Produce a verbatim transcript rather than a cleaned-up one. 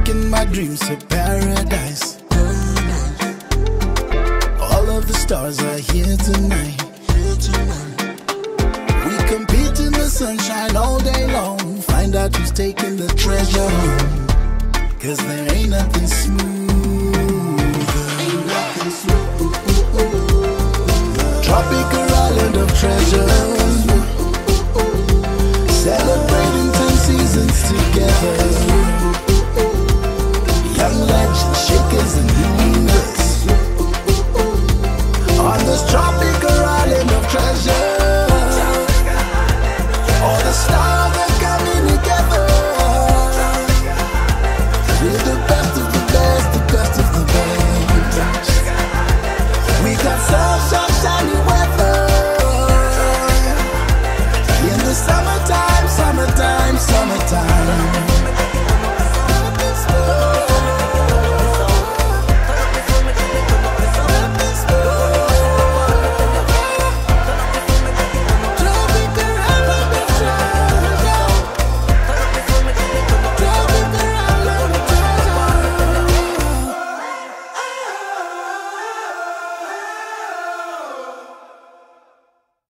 making my dreams a paradise. All of the stars are here tonight. We compete in the sunshine all day long. Find out who's taking the treasure home. Cause there ain't nothing smooth. Ain't nothing smooth. Tropical island of treasure. Celebrating ten seasons together.